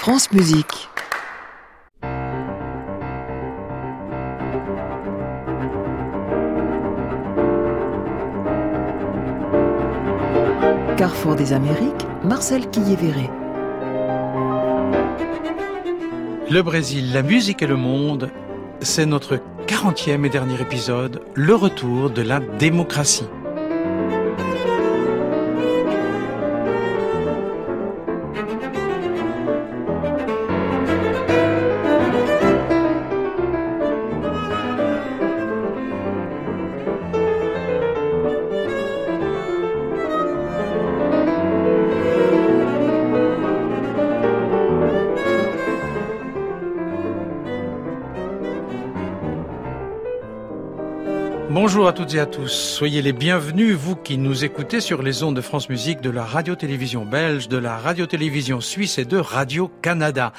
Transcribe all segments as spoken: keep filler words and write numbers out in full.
France Musique. Carrefour des Amériques, Marcel Quillévéré. Le Brésil, la musique et le monde, c'est notre quarantième et dernier épisode, le retour de la démocratie. Bonjour à toutes et à tous, soyez les bienvenus, vous qui nous écoutez sur les ondes de France Musique, de la radio-télévision belge, de la radio-télévision suisse et de Radio-Canada.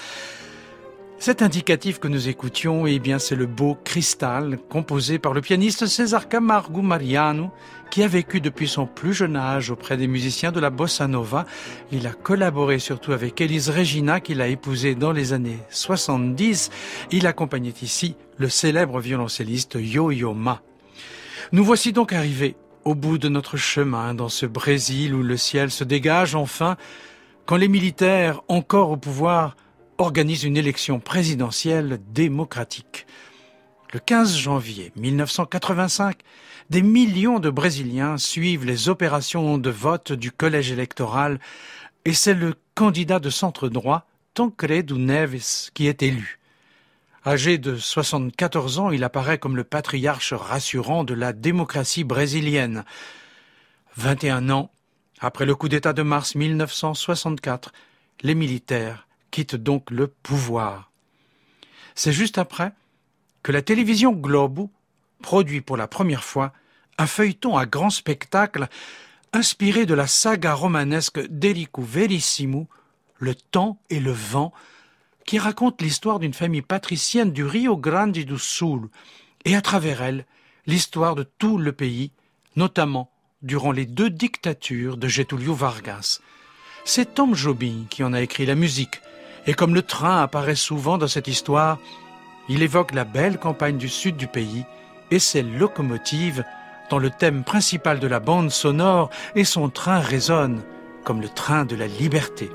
Cet indicatif que nous écoutions, eh bien, c'est le beau Cristal, composé par le pianiste César Camargo Mariano, qui a vécu depuis son plus jeune âge auprès des musiciens de la bossa nova. Il a collaboré surtout avec Elis Regina, qu'il a épousée dans les années soixante-dix. Il accompagnait ici le célèbre violoncelliste Yo-Yo Ma. Nous voici donc arrivés au bout de notre chemin dans ce Brésil où le ciel se dégage enfin quand les militaires, encore au pouvoir, organisent une élection présidentielle démocratique. Le quinze janvier mille neuf cent quatre-vingt-cinq, des millions de Brésiliens suivent les opérations de vote du collège électoral et c'est le candidat de centre droit, Tancredo Neves, qui est élu. Âgé de soixante-quatorze ans, il apparaît comme le patriarche rassurant de la démocratie brésilienne. vingt et un ans après le coup d'État de mars mille neuf cent soixante-quatre, les militaires quittent donc le pouvoir. C'est juste après que la télévision Globo produit pour la première fois un feuilleton à grand spectacle inspiré de la saga romanesque d'Érico Verissimo, Le temps et le vent, qui raconte l'histoire d'une famille patricienne du Rio Grande do Sul et à travers elle, l'histoire de tout le pays, notamment durant les deux dictatures de Getúlio Vargas. C'est Tom Jobim qui en a écrit la musique et comme le train apparaît souvent dans cette histoire, il évoque la belle campagne du sud du pays et ses locomotives dans le thème principal de la bande sonore et son train résonne comme le train de la liberté.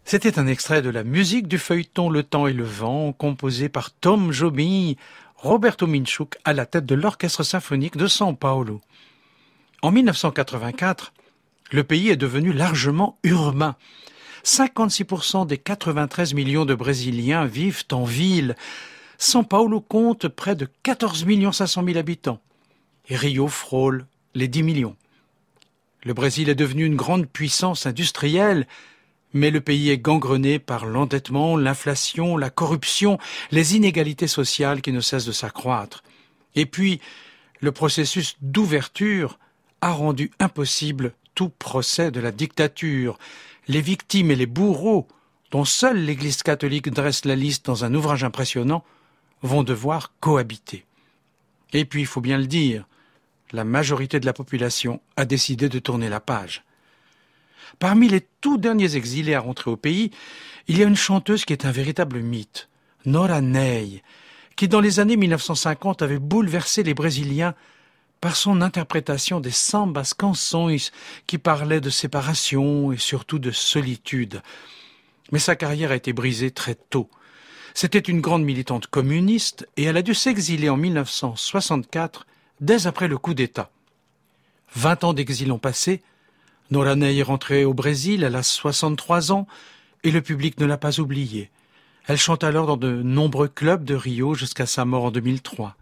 C'était un extrait de la musique du feuilleton Le Temps et le Vent, composé par Tom Jobim, Roberto Minchuk à la tête de l'Orchestre symphonique de São Paulo. En mille neuf cent quatre-vingt-quatre, le pays est devenu largement urbain. cinquante-six pour cent des quatre-vingt-treize millions de Brésiliens vivent en ville. São Paulo compte près de quatorze millions cinq cent mille habitants. Et Rio frôle les dix millions. Le Brésil est devenu une grande puissance industrielle, mais le pays est gangrené par l'endettement, l'inflation, la corruption, les inégalités sociales qui ne cessent de s'accroître. Et puis, le processus d'ouverture a rendu impossible tout procès de la dictature. Les victimes et les bourreaux, dont seule l'Église catholique dresse la liste dans un ouvrage impressionnant, vont devoir cohabiter. Et puis, il faut bien le dire, la majorité de la population a décidé de tourner la page. Parmi les tout derniers exilés à rentrer au pays, il y a une chanteuse qui est un véritable mythe, Nora Ney, qui dans les années mille neuf cent cinquante avait bouleversé les Brésiliens par son interprétation des sambas canções qui parlaient de séparation et surtout de solitude. Mais sa carrière a été brisée très tôt. C'était une grande militante communiste et elle a dû s'exiler en mille neuf cent soixante-quatre, dès après le coup d'État. Vingt ans d'exil ont passé, Nora Ney est rentrée au Brésil, elle a soixante-trois ans et le public ne l'a pas oubliée. Elle chante alors dans de nombreux clubs de Rio jusqu'à sa mort en deux mille trois.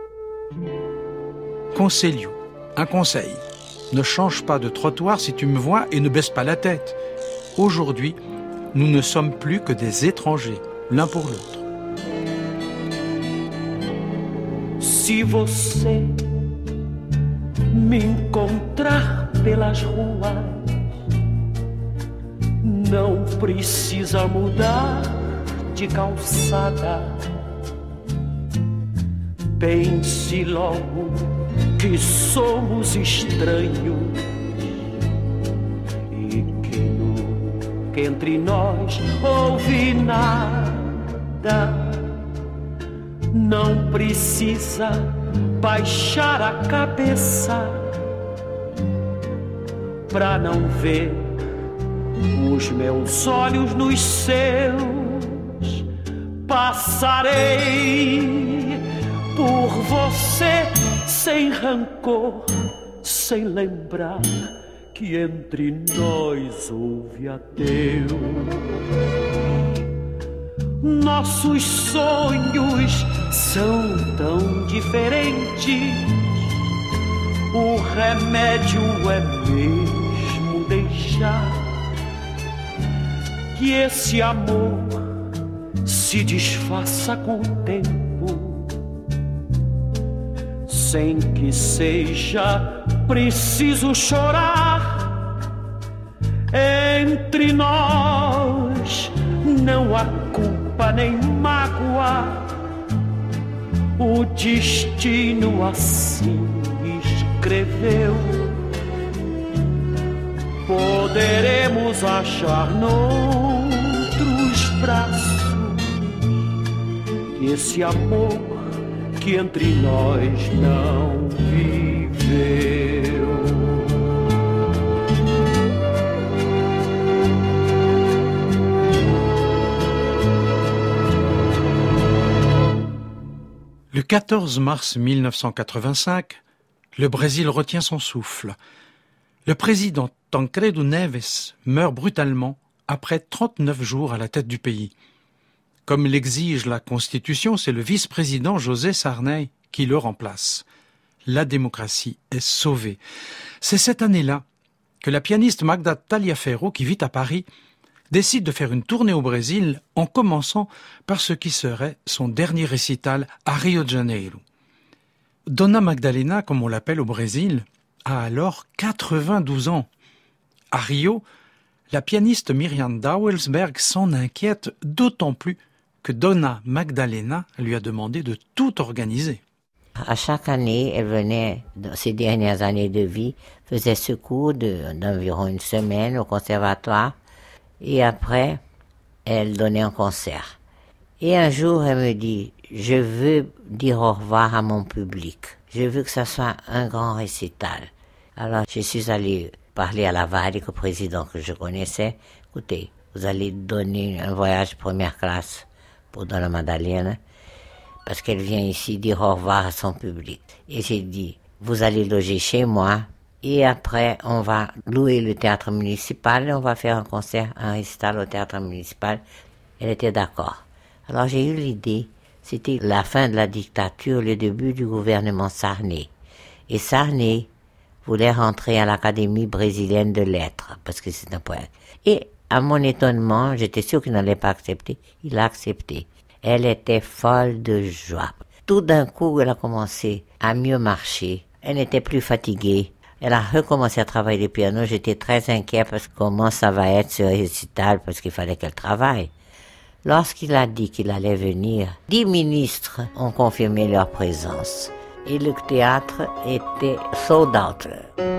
Conselho, un conseil. Ne change pas de trottoir si tu me vois et ne baisse pas la tête. Aujourd'hui, nous ne sommes plus que des étrangers, l'un pour l'autre. Se você me encontrar pelas ruas, não precisa mudar de calçada. Pense logo que somos estranhos e que nunca entre nós houve nada. Não precisa baixar a cabeça pra não ver os meus olhos nos seus. Passarei por você sem rancor, sem lembrar que entre nós houve adeus. Nossos sonhos são tão diferentes. O remédio é mesmo deixar que esse amor se desfaça com o tempo, sem que seja preciso chorar. Entre nós não há culpa nem mágoa, o destino assim escreveu. Poderemos achar noutros braços esse amor que entre nós não viveu. Le quatorze mars mille neuf cent quatre-vingt-cinq, le Brésil retient son souffle. Le président Tancredo Neves meurt brutalement après trente-neuf jours à la tête du pays. Comme l'exige la Constitution, c'est le vice-président José Sarney qui le remplace. La démocratie est sauvée. C'est cette année-là que la pianiste Magda Taliaferro, qui vit à Paris, décide de faire une tournée au Brésil en commençant par ce qui serait son dernier récital à Rio de Janeiro. Dona Magdalena, comme on l'appelle au Brésil, a alors quatre-vingt-douze ans. À Rio, la pianiste Miriam Dawelsberg s'en inquiète d'autant plus que Dona Magdalena lui a demandé de tout organiser. À chaque année, elle venait, dans ses dernières années de vie, faisait ce cours de, d'environ une semaine au conservatoire et après, elle donnait un concert. Et un jour, elle me dit, je veux dire au revoir à mon public. Je veux que ça soit un grand récital. Alors, je suis allée parler à la Valle, le président que je connaissais. Écoutez, vous allez donner un voyage première classe pour Donna Madalena, parce qu'elle vient ici dire au revoir à son public. Et j'ai dit, vous allez loger chez moi, et après, on va louer le théâtre municipal, et on va faire un concert, un récital au théâtre municipal. Elle était d'accord. Alors j'ai eu l'idée, c'était la fin de la dictature, le début du gouvernement Sarney. Et Sarney voulait rentrer à l'Académie brésilienne de lettres, parce que c'est un poète. Et à mon étonnement, j'étais sûre qu'il n'allait pas accepter, il a accepté. Elle était folle de joie. Tout d'un coup, elle a commencé à mieux marcher. Elle n'était plus fatiguée. Elle a recommencé à travailler le piano. J'étais très inquiet parce que comment ça va être ce récital, parce qu'il fallait qu'elle travaille. Lorsqu'il a dit qu'il allait venir, dix ministres ont confirmé leur présence. Et le théâtre était sold out.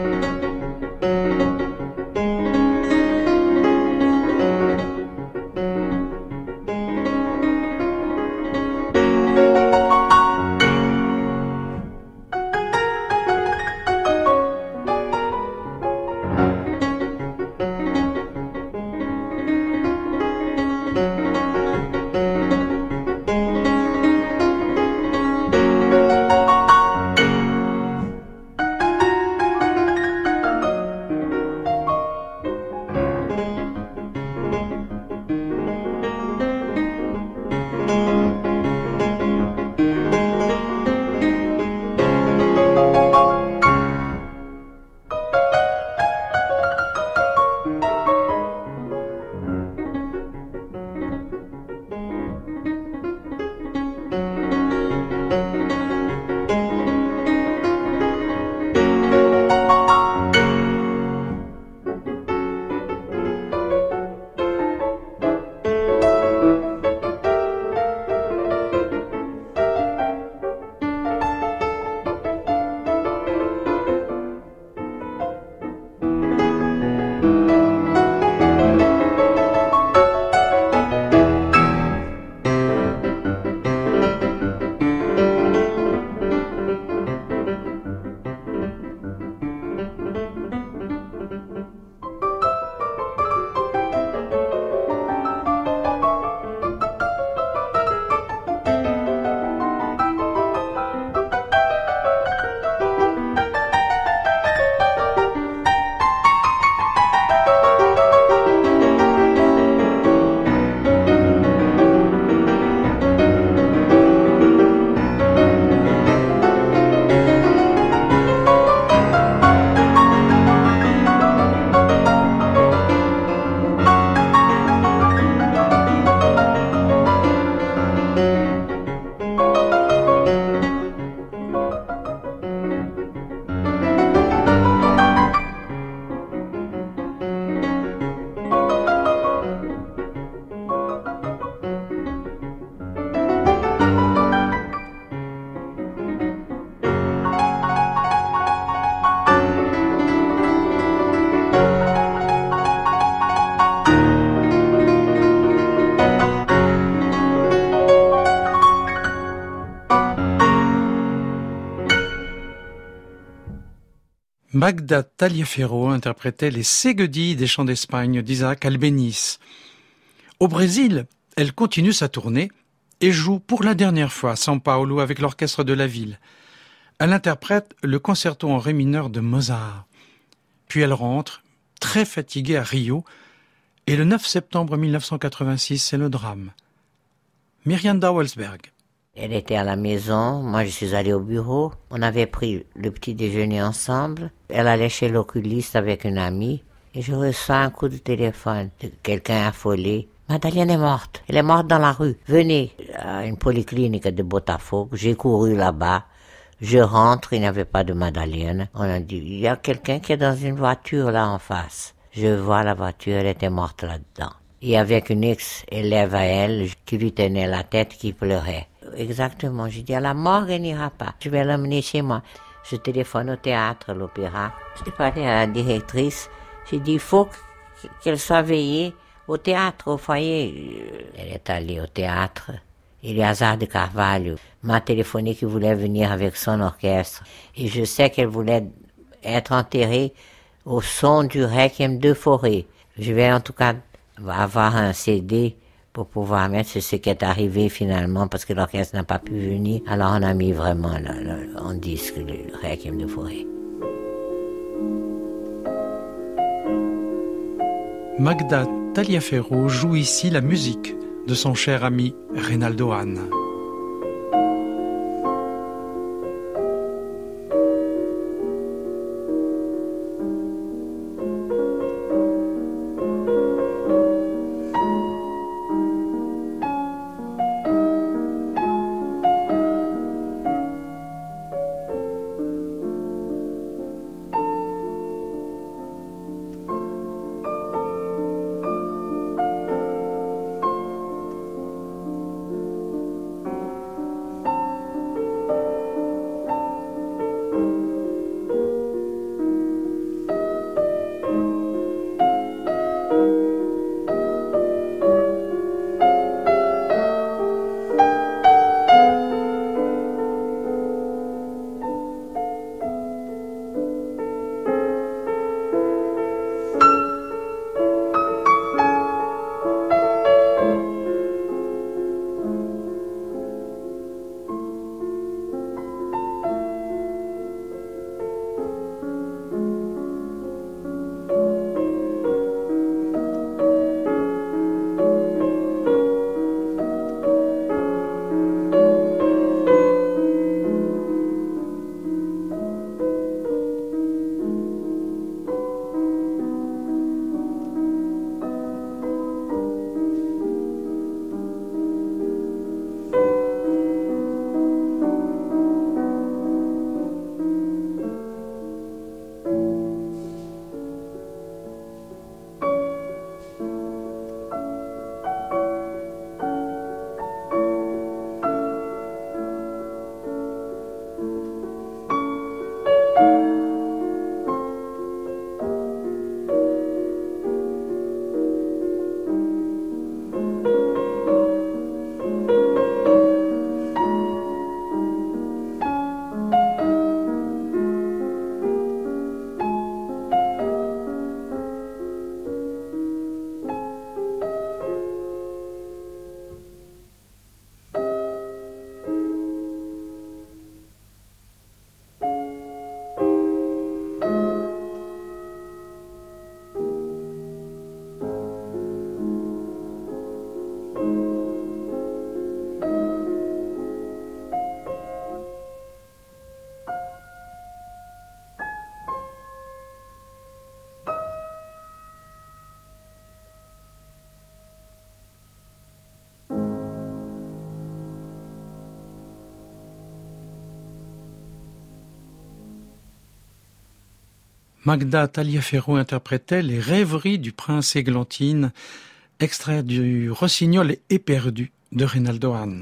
Magda Taliaferro interprétait les Ségudilles des chants d'Espagne d'Isaac Albéniz. Au Brésil, elle continue sa tournée et joue pour la dernière fois à São Paulo avec l'orchestre de la ville. Elle interprète le concerto en ré mineur de Mozart. Puis elle rentre, très fatiguée, à Rio, et le neuf septembre mille neuf cent quatre-vingt-six, c'est le drame. Mirjanda Welsberg. Elle était à la maison, moi je suis allée au bureau. On avait pris le petit déjeuner ensemble. Elle allait chez l'oculiste avec une amie et je reçois un coup de téléphone de quelqu'un affolé. Madalena est morte, elle est morte dans la rue. Venez à une polyclinique de Botafogo. J'ai couru là-bas. Je rentre, il n'y avait pas de Madalena. On a dit, il y a quelqu'un qui est dans une voiture là en face. Je vois la voiture, elle était morte là-dedans. Et avec une ex-élève à elle qui lui tenait la tête, qui pleurait. Exactement, j'ai dit à la morgue, elle n'ira pas. Je vais l'emmener chez moi. Je téléphone au théâtre, l'opéra. J'ai parlé à la directrice. J'ai dit, il faut qu'elle soit veillée au théâtre, au foyer. Elle est allée au théâtre. Eleazar de Carvalho m'a téléphoné qu'il voulait venir avec son orchestre. Et je sais qu'elle voulait être enterrée au son du Requiem de Fauré. Je vais en tout cas avoir un C D pour pouvoir mettre. C'est ce qui est arrivé finalement parce que l'orchestre n'a pas pu venir. Alors on a mis vraiment le, le, en disque le Requiem de Fauré. Magda Taliaferro joue ici la musique de son cher ami Reynaldo Hahn. Magda Taliaferro interprétait Les rêveries du prince Églantine, extrait du Rossignol éperdu de Reynaldo Hahn.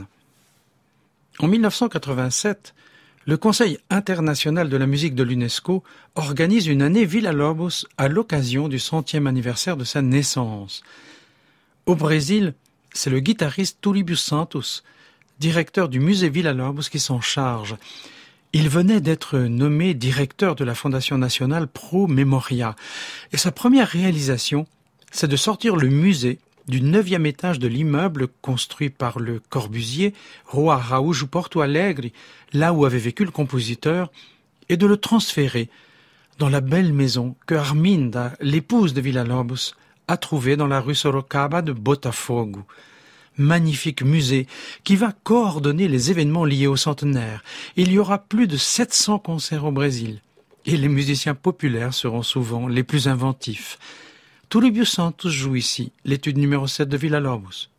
En mille neuf cent quatre-vingt-sept, le Conseil international de la musique de l'UNESCO organise une année Villa-Lobos à l'occasion du centième anniversaire de sa naissance. Au Brésil, c'est le guitariste Tulíbio Santos, directeur du musée Villa-Lobos, qui s'en charge. Il venait d'être nommé directeur de la Fondation nationale Pro Memoria. Et sa première réalisation, c'est de sortir le musée du neuvième étage de l'immeuble construit par le Corbusier, Rua Araújo Porto Alegre, là où avait vécu le compositeur, et de le transférer dans la belle maison que Arminda, l'épouse de Villa-Lobos, a trouvée dans la rue Sorocaba de Botafogo. Magnifique musée qui va coordonner les événements liés au centenaire. Il y aura plus de sept cents concerts au Brésil et les musiciens populaires seront souvent les plus inventifs. Tulíbio Santos joue ici l'étude numéro sept de Villa-Lobos.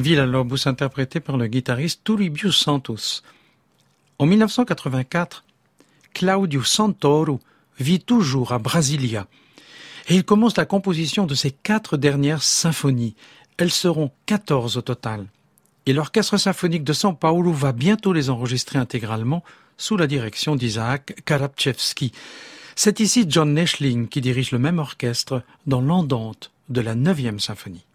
Villa-Lobos interprété par le guitariste Turibio Santos. En mille neuf cent quatre-vingt-quatre, Claudio Santoro vit toujours à Brasilia et il commence la composition de ses quatre dernières symphonies. Elles seront quatorze au total. Et l'Orchestre symphonique de São Paulo va bientôt les enregistrer intégralement sous la direction d'Isaac Karabchevski. C'est ici John Neschling qui dirige le même orchestre dans l'Andante de la neuvième symphonie.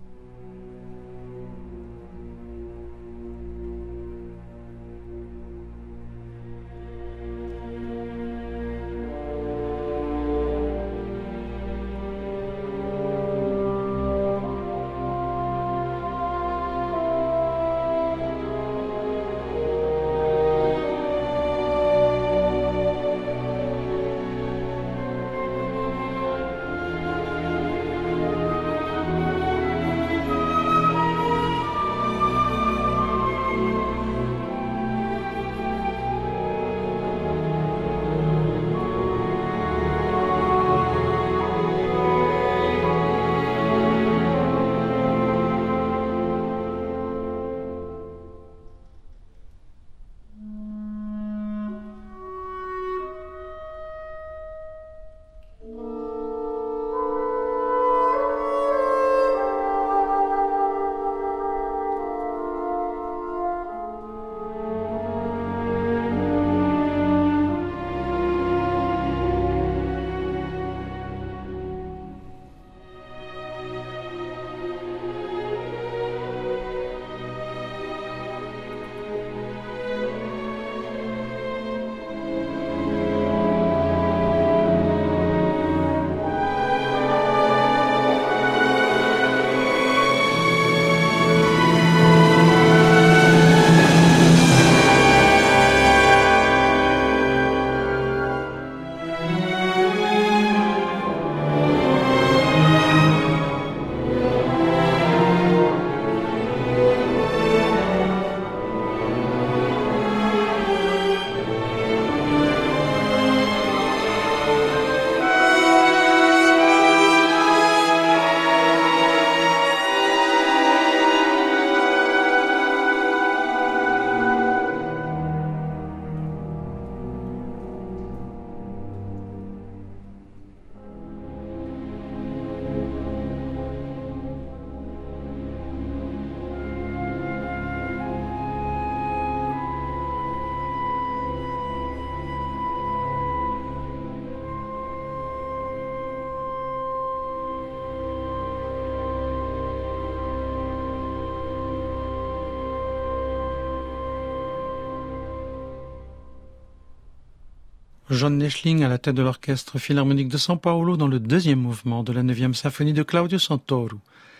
John Neschling à la tête de l'Orchestre philharmonique de São Paulo dans le deuxième mouvement de la neuvième symphonie de Claudio Santoro.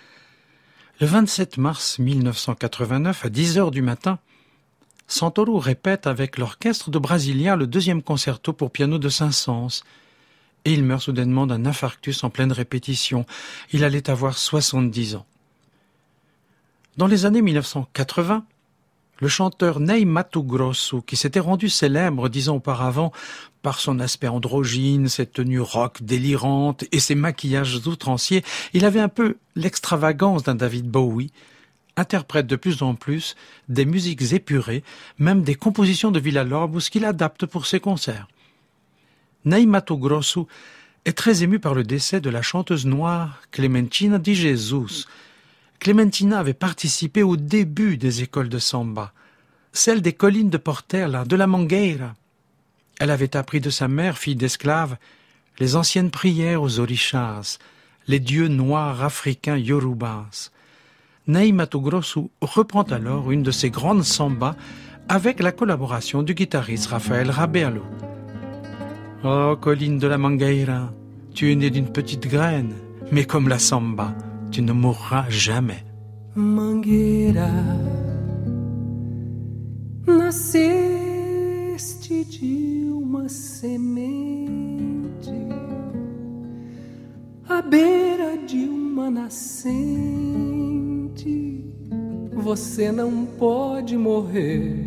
Le vingt-sept mars mille neuf cent quatre-vingt-neuf, à dix heures du matin, Santoro répète avec l'Orchestre de Brasilia le deuxième concerto pour piano de Saint-Saëns. Et il meurt soudainement d'un infarctus en pleine répétition. Il allait avoir soixante-dix ans. Dans les années mille neuf cent quatre-vingts, le chanteur Ney Matogrosso, qui s'était rendu célèbre dix ans auparavant par son aspect androgyne, ses tenues rock délirantes et ses maquillages outranciers, il avait un peu l'extravagance d'un David Bowie, interprète de plus en plus des musiques épurées, même des compositions de Villa-Lobos qu'il adapte pour ses concerts. Ney Matogrosso est très ému par le décès de la chanteuse noire Clementina de Jesus. Clementina avait participé au début des écoles de samba, celle des collines de Portela, de la Mangueira. Elle avait appris de sa mère, fille d'esclave, les anciennes prières aux orishas, les dieux noirs africains yorubas. Ney Matogrosso reprend alors une de ses grandes sambas avec la collaboration du guitariste Rafael Rabelo. Oh, colline de la Mangueira, tu es né d'une petite graine, mais comme la samba, tu ne mourras jamais. Mangueira, nasceste de uma semente, à beira de uma nascente. Você não pode morrer.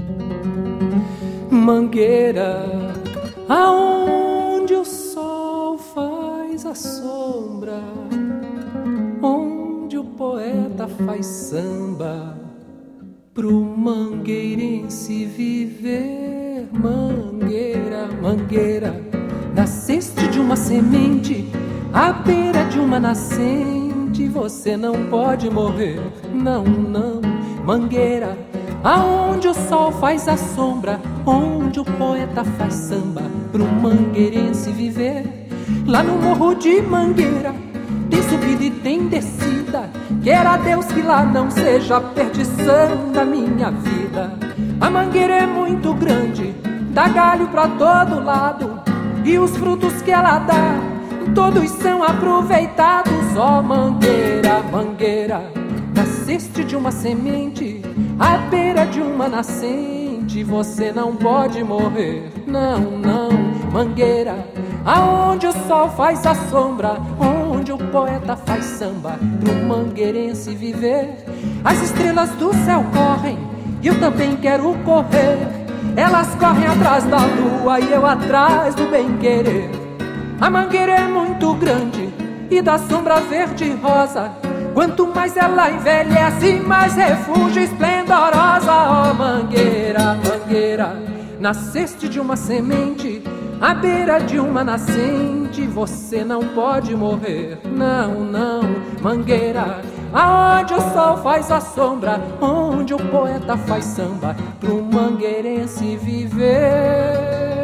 Mangueira, aonde o sol faz a sombra, onde o poeta faz samba pro mangueirense viver. Mangueira, mangueira, nasceste de uma semente à beira de uma nascente. Você não pode morrer, não, não. Mangueira, aonde o sol faz a sombra, onde o poeta faz samba pro mangueirense viver. Lá no morro de Mangueira tem subida e tem descida, queira Deus que lá não seja a perdição da minha vida. A mangueira é muito grande, dá galho pra todo lado, e os frutos que ela dá, todos são aproveitados. Ó oh, mangueira, mangueira, nasceste de uma semente à beira de uma nascente. Você não pode morrer, não, não. Mangueira, aonde o sol faz a sombra, onde o poeta faz samba pro mangueirense viver. As estrelas do céu correm e eu também quero correr. Elas correm atrás da lua e eu atrás do bem-querer. A mangueira é muito grande e dá sombra verde e rosa. Quanto mais ela envelhece, mais refúgio esplendorosa. Ó oh, mangueira, mangueira, nasceste de uma semente à beira de uma nascente. Você não pode morrer, não, não. Mangueira, aonde o sol faz a sombra, onde o poeta faz samba pro mangueirense viver.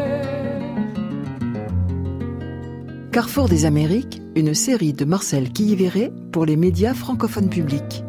Carrefour des Amériques, une série de Marcel Quillivéret pour les médias francophones publics.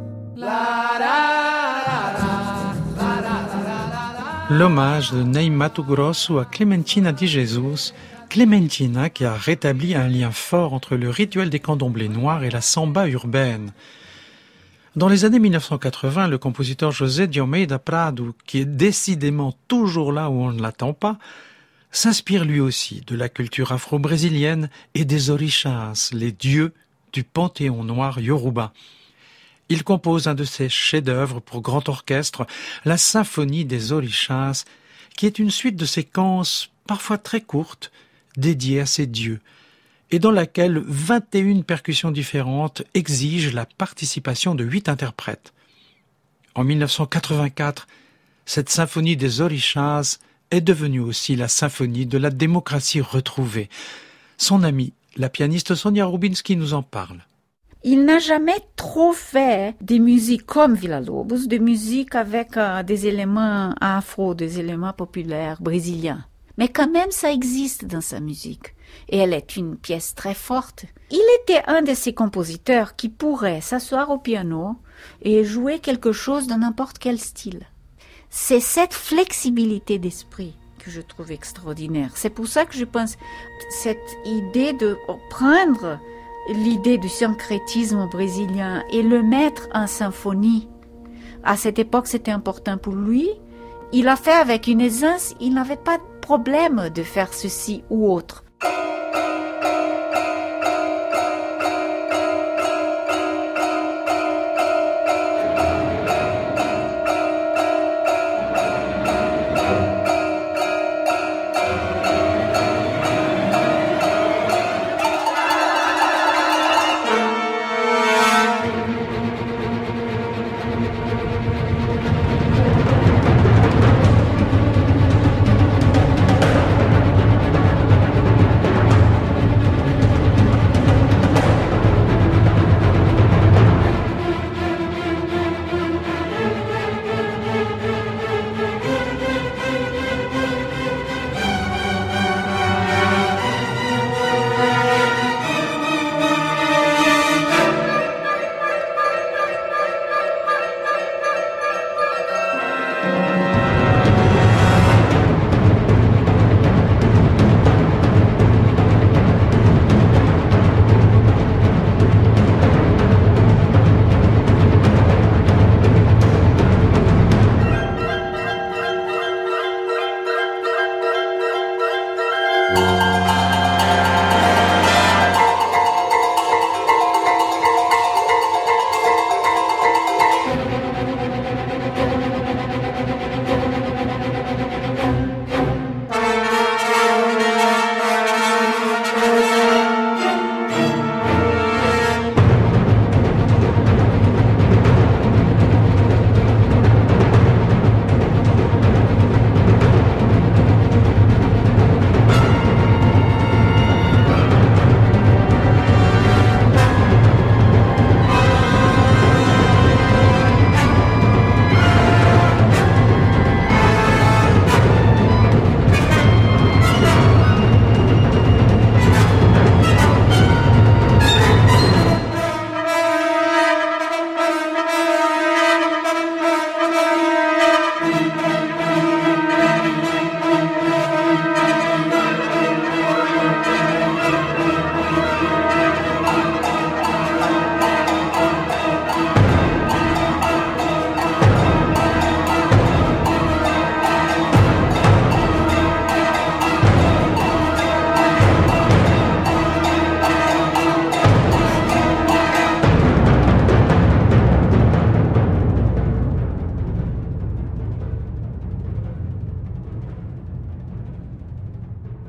L'hommage de Ney Matogrosso à Clementina de Jesus, Clementina qui a rétabli un lien fort entre le rituel des candomblés noirs et la samba urbaine. Dans les années mille neuf cent quatre-vingts, le compositeur José de Almeida Prado, qui est décidément toujours là où on ne l'attend pas, s'inspire lui aussi de la culture afro-brésilienne et des orishas, les dieux du panthéon noir yoruba. Il compose un de ses chefs-d'œuvre pour grand orchestre, la symphonie des orishas, qui est une suite de séquences parfois très courtes, dédiées à ces dieux, et dans laquelle vingt et une percussions différentes exigent la participation de huit interprètes. En mille neuf cent quatre-vingt-quatre, cette symphonie des orishas est devenue aussi la symphonie de la démocratie retrouvée. Son amie, la pianiste Sonia Rubinski, nous en parle. Il n'a jamais trop fait des musiques comme Villa-Lobos, des musiques avec euh, des éléments afro, des éléments populaires brésiliens. Mais quand même, ça existe dans sa musique. Et elle est une pièce très forte. Il était un de ces compositeurs qui pourrait s'asseoir au piano et jouer quelque chose dans n'importe quel style. C'est cette flexibilité d'esprit que je trouve extraordinaire. C'est pour ça que je pense cette idée de prendre l'idée du syncrétisme brésilien et le mettre en symphonie. À cette époque, c'était important pour lui. Il a fait avec une aisance, il n'avait pas de problème de faire ceci ou autre.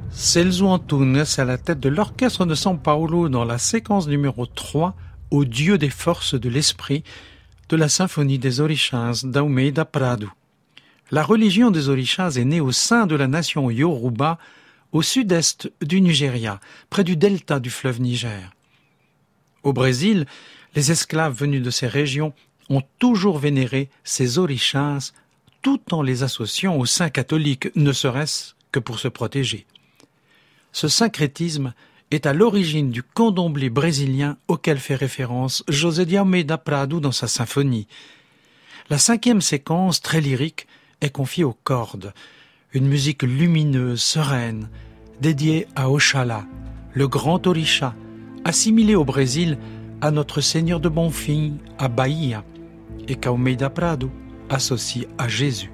Celso Antunes à la tête de l'orchestre de São Paulo dans la séquence numéro trois, au Dieu des forces de l'esprit, de la symphonie des Orixás d'Almeida Prado. La religion des Orixás est née au sein de la nation Yoruba, au sud-est du Nigeria, près du delta du fleuve Niger. Au Brésil, les esclaves venus de ces régions ont toujours vénéré ces Orixás, tout en les associant aux saints catholiques, ne serait-ce que pour se protéger. Ce syncrétisme est à l'origine du candomblé brésilien auquel fait référence José de Almeida Prado dans sa symphonie. La cinquième séquence, très lyrique, est confiée aux cordes, une musique lumineuse, sereine, dédiée à Oxalá, le grand Orisha, assimilé au Brésil à notre Seigneur de Bonfim, à Bahia, et qu'Almeida Prado associe à Jésus.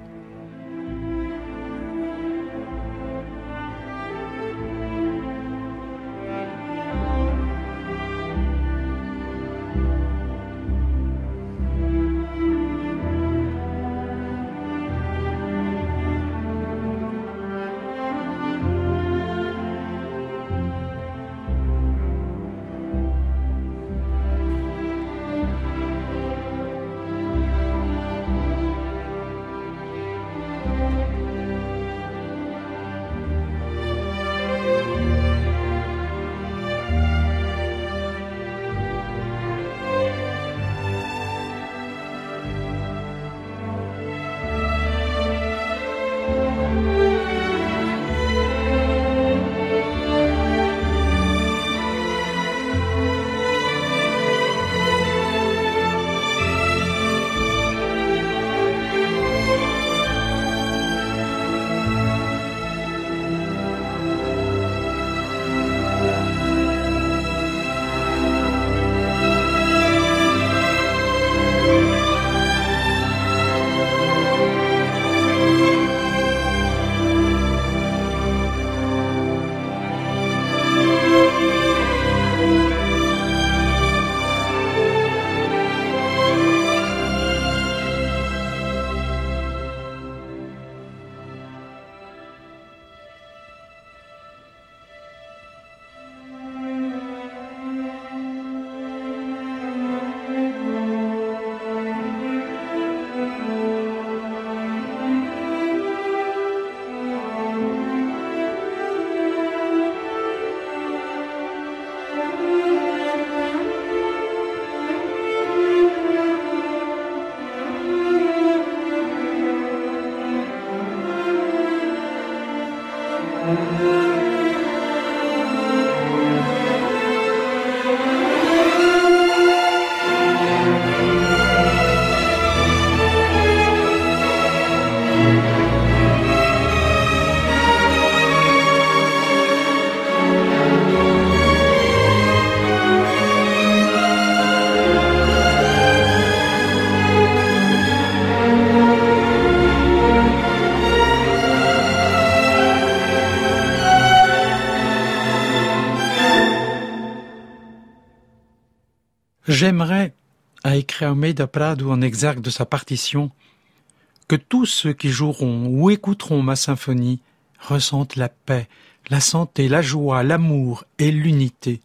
J'aimerais, a écrit Almeida Prado en exergue de sa partition, que tous ceux qui joueront ou écouteront ma symphonie ressentent la paix, la santé, la joie, l'amour et l'unité.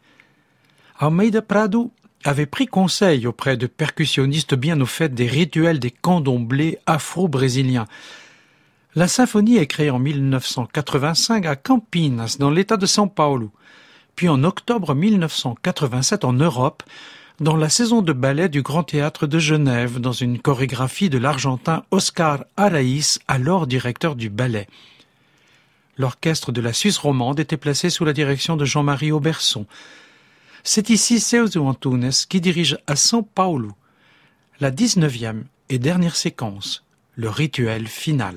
Almeida Prado avait pris conseil auprès de percussionnistes bien au fait des rituels des candomblés afro-brésiliens. La symphonie est créée en mille neuf cent quatre-vingt-cinq à Campinas, dans l'état de São Paulo, puis en octobre mille neuf cent quatre-vingt-sept en Europe, dans la saison de ballet du Grand Théâtre de Genève, dans une chorégraphie de l'Argentin Oscar Araïz, alors directeur du ballet. L'orchestre de la Suisse romande était placé sous la direction de Jean-Marie Auberson. C'est ici Celso Antunes qui dirige à São Paulo la dix-neuvième et dernière séquence, le rituel final.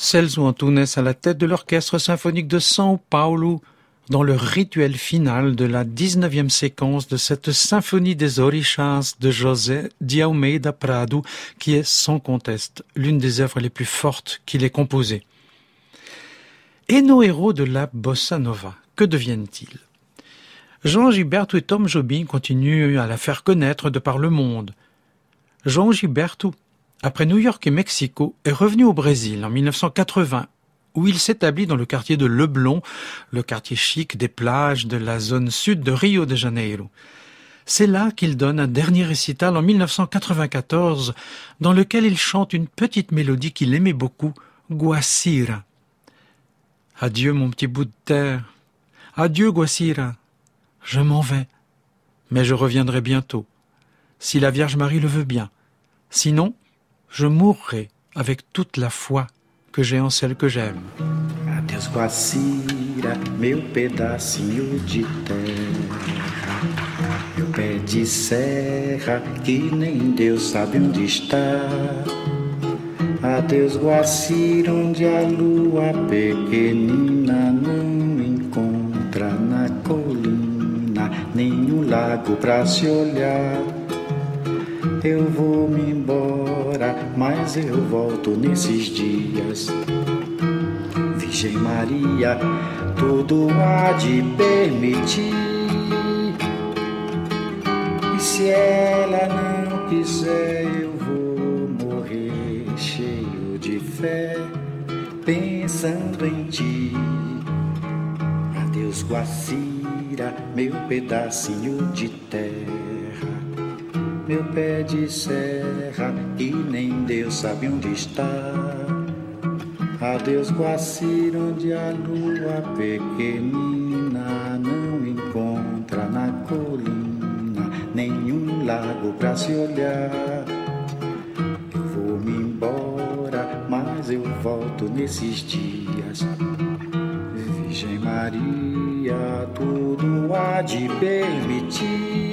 Celso Antunes à la tête de l'orchestre symphonique de São Paulo dans le rituel final de la dix-neuvième séquence de cette symphonie des Orixás de José de Almeida Prado, qui est sans conteste l'une des œuvres les plus fortes qu'il ait composées. Et nos héros de la bossa nova, que deviennent-ils? João Gilberto et Tom Jobim continuent à la faire connaître de par le monde. João Gilberto, après New York et Mexico, est revenu au Brésil en mille neuf cent quatre-vingts, où il s'établit dans le quartier de Leblon, le quartier chic des plages de la zone sud de Rio de Janeiro. C'est là qu'il donne un dernier récital en mille neuf cent quatre-vingt-quatorze, dans lequel il chante une petite mélodie qu'il aimait beaucoup, Guacira. Adieu mon petit bout de terre, adieu Guacira, je m'en vais, mais je reviendrai bientôt, si la Vierge Marie le veut bien. Sinon, je mourrai avec toute la foi que j'ai en celle que j'aime. Adeus Guacira, meu pedacinho de terra, meu pé de serra que nem Deus sabe onde está. Adeus Guacira, onde a lua pequenina não encontra na colina nenhum lago pra se olhar. Eu vou me embora, mas eu volto nesses dias. Virgem Maria, tudo há de permitir. E se ela não quiser, eu vou morrer cheio de fé, pensando em ti. Adeus Guacira, meu pedacinho de terra, meu pé de serra, que nem Deus sabe onde está. Adeus Guacira, onde a lua pequenina não encontra na colina nenhum lago pra se olhar. Eu vou me embora, mas eu volto nesses dias. Virgem Maria, tudo há de permitir.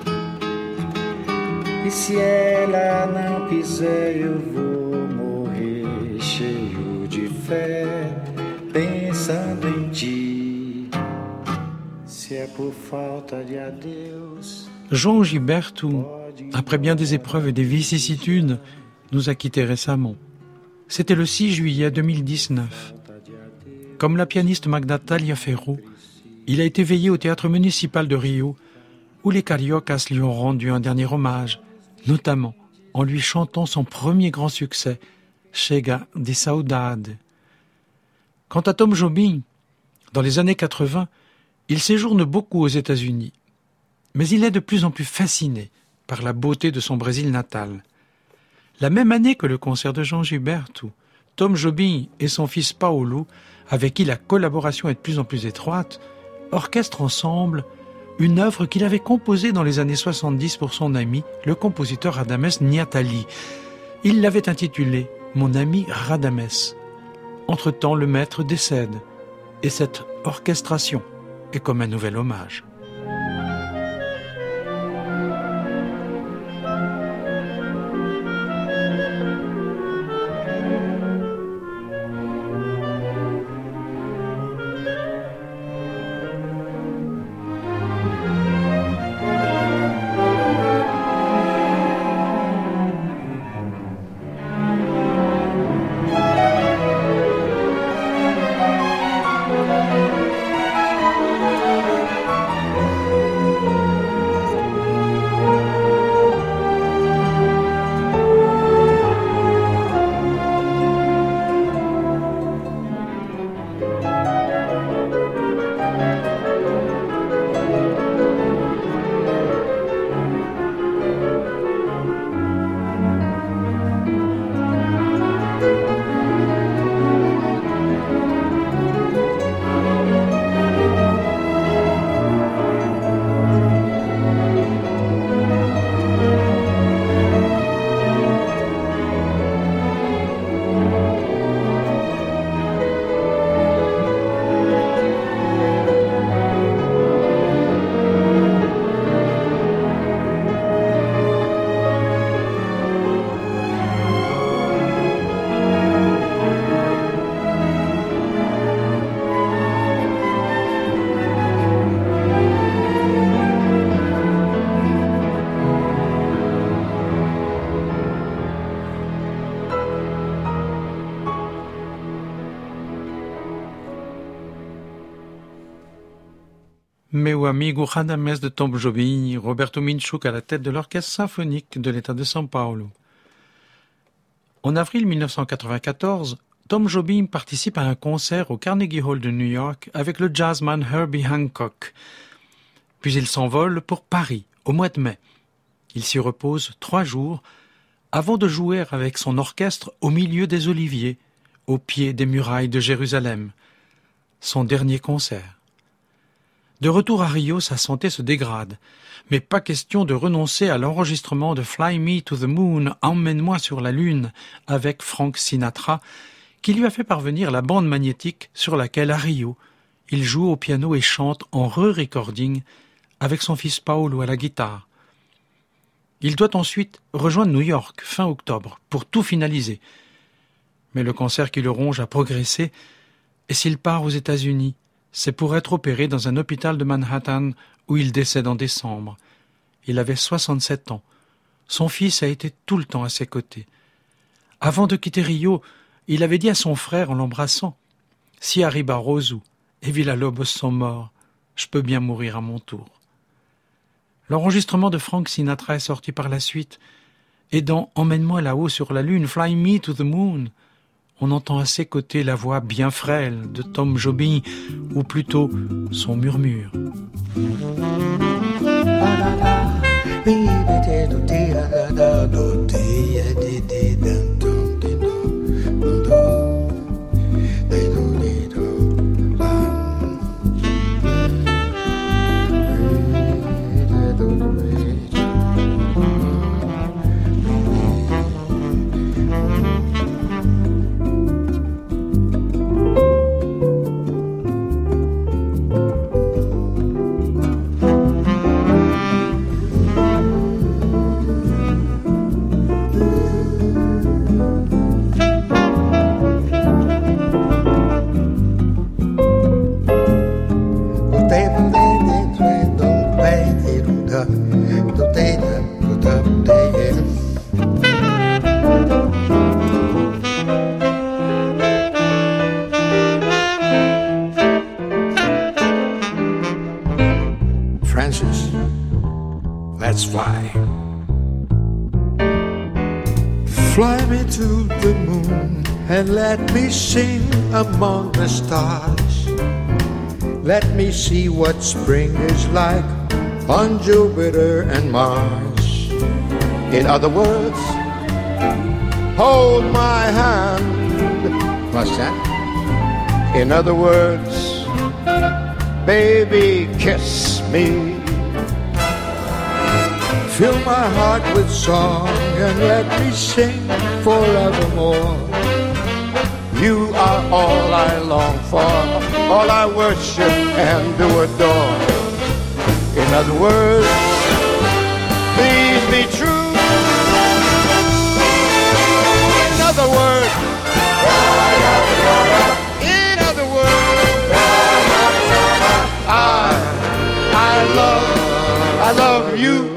E se ela não quiser, eu vou morrer cheio de fé, pensando em ti. Se é por falta de adeus. João Gilberto, après bien des épreuves et des vicissitudes, nous a quittés récemment. C'était le six juillet deux mille dix-neuf. Comme la pianiste Magda Taliaferro, il a été veillé au théâtre municipal de Rio, où les Cariocas lui ont rendu un dernier hommage, notamment en lui chantant son premier grand succès, Chega de Saudade. Quant à Tom Jobim, dans les années quatre-vingts, il séjourne beaucoup aux États-Unis, mais il est de plus en plus fasciné par la beauté de son Brésil natal. La même année que le concert de João Gilberto, Tom Jobim et son fils Paulo, avec qui la collaboration est de plus en plus étroite, orchestrent ensemble une œuvre qu'il avait composée dans les années soixante-dix pour son ami, le compositeur Radames Niatali. Il l'avait intitulée « Mon ami Radames ». Entre-temps, le maître décède, et cette orchestration est comme un nouvel hommage. Meu amigo Radamés de Tom Jobim, Roberto Minchuk à la tête de l'orchestre symphonique de l'État de São Paulo. En avril mille neuf cent quatre-vingt-quatorze, Tom Jobim participe à un concert au Carnegie Hall de New York avec le jazzman Herbie Hancock. Puis il s'envole pour Paris, au mois de mai. Il s'y repose trois jours avant de jouer avec son orchestre au milieu des oliviers, au pied des murailles de Jérusalem. Son dernier concert. De retour à Rio, sa santé se dégrade, mais pas question de renoncer à l'enregistrement de Fly Me to the Moon, Emmène-moi sur la Lune, avec Frank Sinatra, qui lui a fait parvenir la bande magnétique sur laquelle, à Rio, il joue au piano et chante en re-recording avec son fils Paulo à la guitare. Il doit ensuite rejoindre New York fin octobre pour tout finaliser. Mais le cancer qui le ronge a progressé, et s'il part aux États-Unis, c'est pour être opéré dans un hôpital de Manhattan où il décède en décembre. Il avait soixante-sept ans. Son fils a été tout le temps à ses côtés. Avant de quitter Rio, il avait dit à son frère en l'embrassant « Si Harry Barroso et Villa-Lobos sont morts, je peux bien mourir à mon tour. » L'enregistrement de Frank Sinatra est sorti par la suite, et dans « Emmène-moi là-haut sur la lune, Fly Me to the Moon », on entend à ses côtés la voix bien frêle de Tom Jobim, ou plutôt son murmure. Francis, let's fly. Fly me to the moon and let me sing among the stars. Let me see what spring is like on Jupiter and Mars. In other words, hold my hand. What's that? In other words, baby, kiss me. Fill my heart with song and let me sing forevermore. You are all I long for, all I worship and do adore. In other words, please be true. In other words, in other words, I, I love, I love you.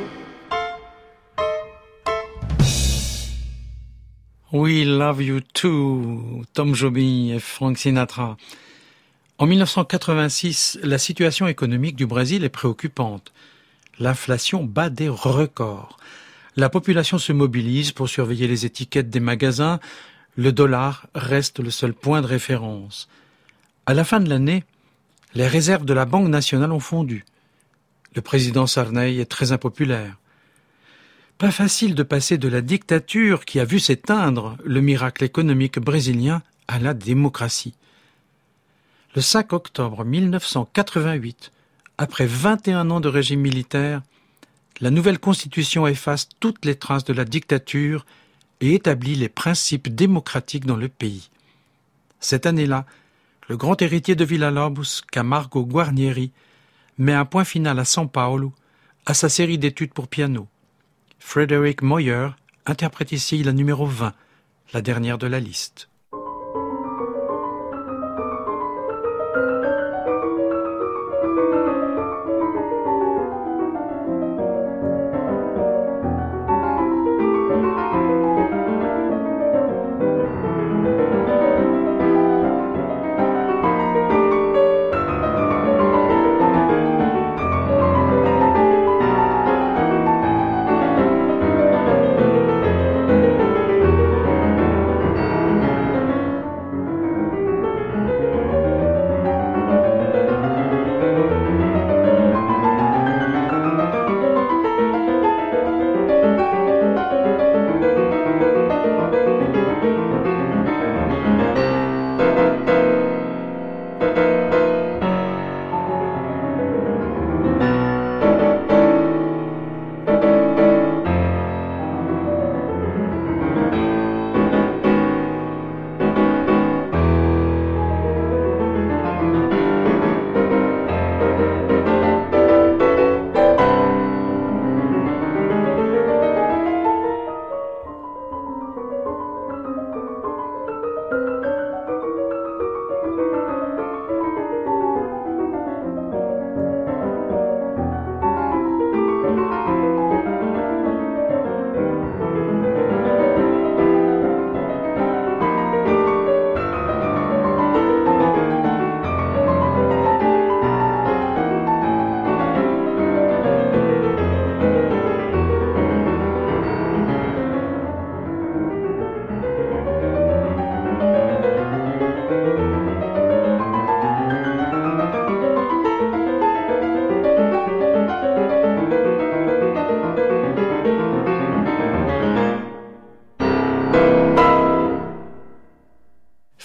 We Love You Too, Tom Jobim et Frank Sinatra. En mille neuf cent quatre-vingt-six, la situation économique du Brésil est préoccupante. L'inflation bat des records. La population se mobilise pour surveiller les étiquettes des magasins. Le dollar reste le seul point de référence. À la fin de l'année, les réserves de la Banque nationale ont fondu. Le président Sarney est très impopulaire. Pas facile de passer de la dictature qui a vu s'éteindre le miracle économique brésilien à la démocratie. Le cinq octobre mille neuf cent quatre-vingt-huit, après vingt et un ans de régime militaire, la nouvelle constitution efface toutes les traces de la dictature et établit les principes démocratiques dans le pays. Cette année-là, le grand héritier de Villa-Lobos, Camargo Guarnieri, met un point final à São Paulo, à sa série d'études pour piano. Frederick Moyer interprète ici la numéro vingt, la dernière de la liste.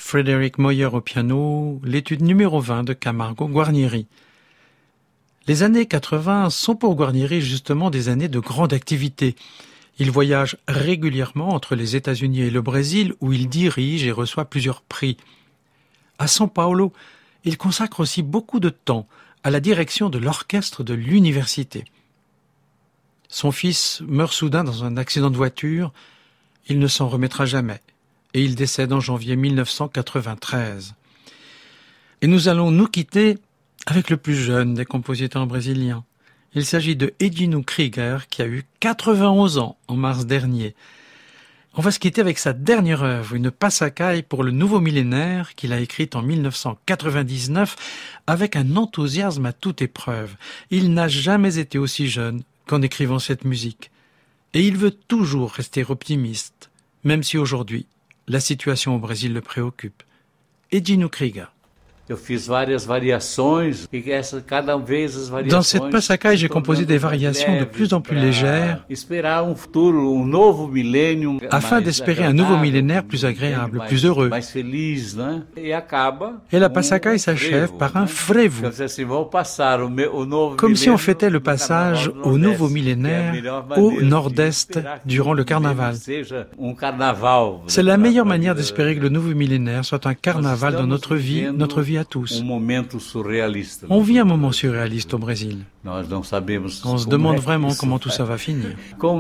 Frédéric Moyer au piano, l'étude numéro vingt de Camargo Guarnieri. Les années quatre-vingts sont pour Guarnieri justement des années de grande activité. Il voyage régulièrement entre les États-Unis et le Brésil où il dirige et reçoit plusieurs prix. À São Paulo, il consacre aussi beaucoup de temps à la direction de l'orchestre de l'université. Son fils meurt soudain dans un accident de voiture. Il ne s'en remettra jamais et il décède en janvier mille neuf cent quatre-vingt-treize. Et nous allons nous quitter avec le plus jeune des compositeurs brésiliens. Il s'agit de Edinho Krieger qui a eu quatre-vingt-onze ans en mars dernier. On va se quitter avec sa dernière œuvre, une passacaille pour le nouveau millénaire qu'il a écrite en mille neuf cent quatre-vingt-dix-neuf avec un enthousiasme à toute épreuve. Il n'a jamais été aussi jeune qu'en écrivant cette musique. Et il veut toujours rester optimiste, même si aujourd'hui, la situation au Brésil le préoccupe. Edinho Krieger. Dans cette passacaille, j'ai composé des variations de plus en plus légères afin d'espérer un nouveau millénaire plus agréable, plus heureux. Et la passacaille s'achève par un frevo, comme si on fêtait le passage au nouveau millénaire au nord-est durant le carnaval. C'est la meilleure manière d'espérer que le nouveau millénaire soit un carnaval dans notre vie, notre vie à tous. On vit un moment surréaliste au Brésil. On se demande vraiment comment tout ça va finir.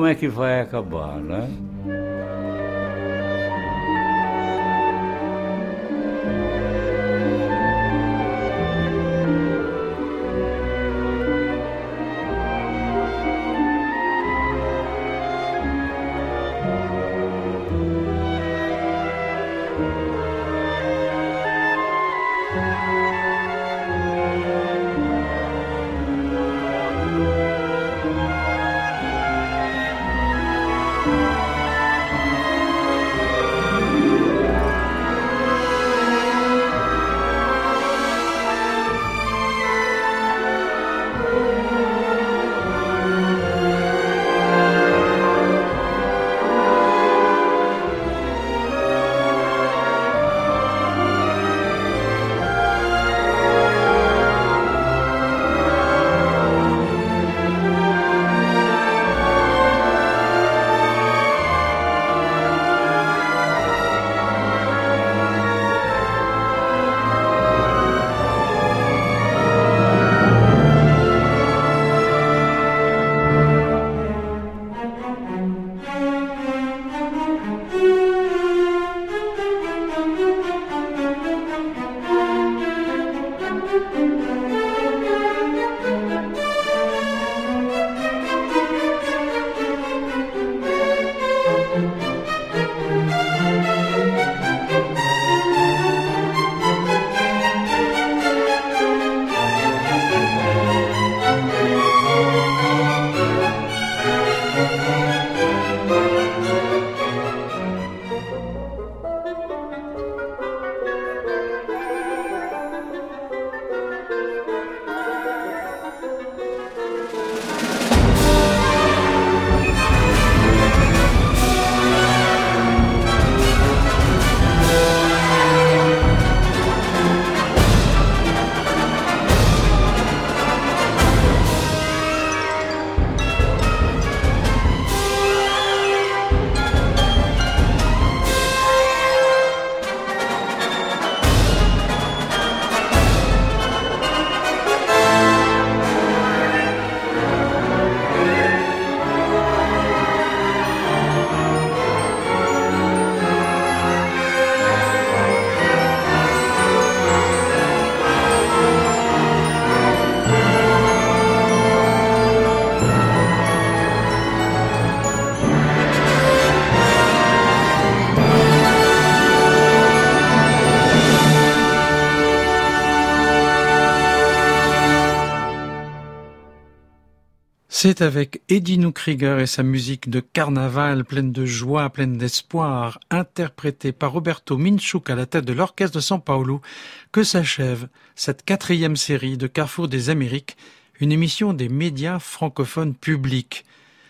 C'est avec Edinho Krieger et sa musique de carnaval pleine de joie, pleine d'espoir, interprétée par Roberto Minchuk à la tête de l'orchestre de São Paulo, que s'achève cette quatrième série de Carrefour des Amériques, une émission des médias francophones publics.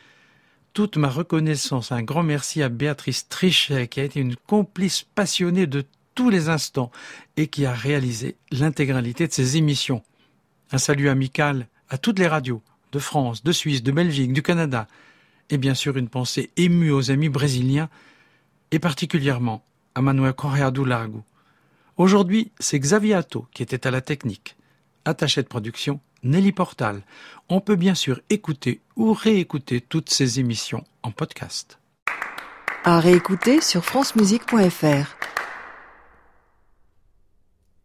Toute ma reconnaissance, un grand merci à Béatrice Trichet, qui a été une complice passionnée de tous les instants et qui a réalisé l'intégralité de ces émissions. Un salut amical à toutes les radios de France, de Suisse, de Belgique, du Canada et bien sûr une pensée émue aux amis brésiliens et particulièrement à Manuel Correa do Largo. Aujourd'hui, c'est Xavier Atto qui était à la technique. Attaché de production, Nelly Portal. On peut bien sûr écouter ou réécouter toutes ces émissions en podcast. À réécouter sur francemusique point f r.